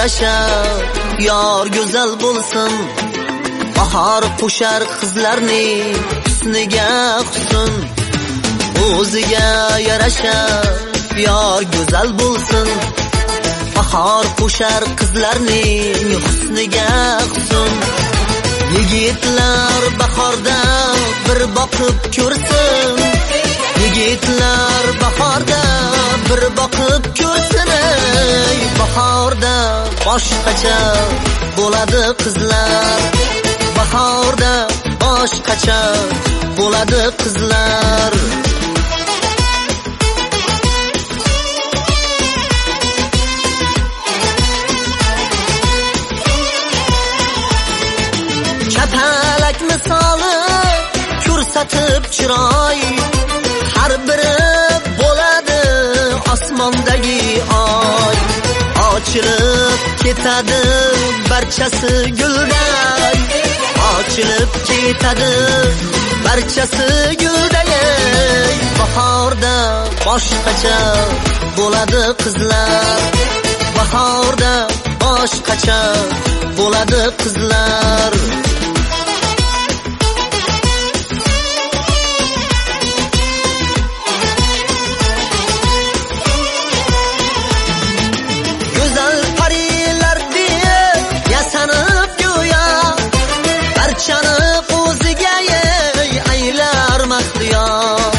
yarasha yor go'zal bo'lsin. Bahor qo'shar qizlarning husniga husn, o'ziga yarasha yor go'zal bo'lsin. Bahor qo'shar qizlarning husniga husn. Yigitlar bahorda bir boqib ko'rsin. Yigitlar bahorda bir boqib ko'rsin. Bahorda boshqacha bo'ladi qizlar. Bahorda boshqacha bo'ladi qizlar. Kapalak misoli ko'rsatib chiroy, har biri bo'ladi osmondagi oy. Ochilib ketadi barchasi gulday, ochilib ketadi barchasi gulday. Bahorda boshqacha bo'ladi qizlar. Bahorda boshqacha bo'ladi qizlar. Go'zal parilar deb yasanib go'yo, barchani o'ziga aylar mahliyo.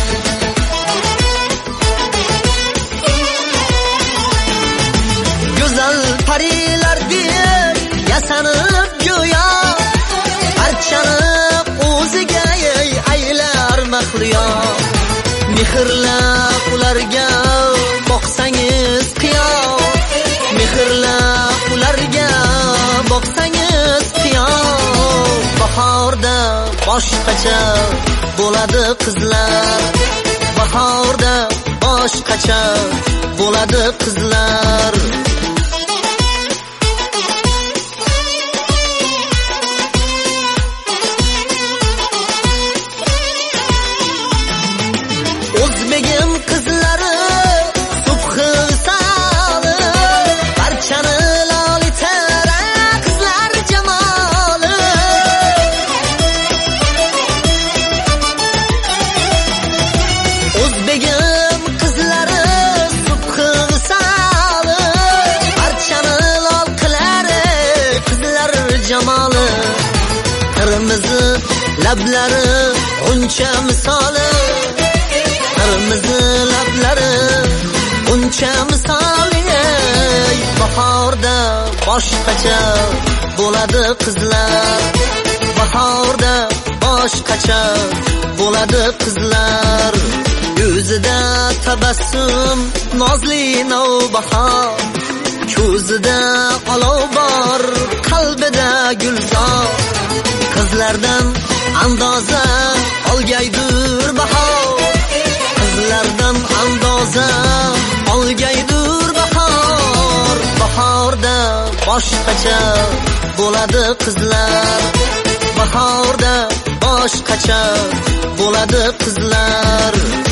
Go'zal parilar deb yasanib go'yo, barchani o'ziga aylar mahliyo. Mehrlab ularga boqsangiz qiyo, mehrlab ularga boqsangiz qiyo. Bahorda boshqacha bo'ladi qizlar. Bahorda boshqacha bo'ladi qizlar. O'zbegim qizlari subhi visoli, barchani lolitara qizlar jamoli. O'zbegim qizlari subhi visoli, barchani lol qilar qizlar jamoli. Qirmizi lablari uncha misoli, qirmizi lablari uncha misoli. Bahorda boshqacha bo'ladi qizlar. Bahorda boshqacha bo'ladi qizlar. Yuzida tabassum nozli navbahor, ko'zida olov bor, qalbida gulzor. Qizlardan andoza olgaydur bahor, qizlardan andoza olgaydur bahor. Bahorda boshqacha bo'ladi qizlar. Bahorda boshqacha bo'ladi qizlar.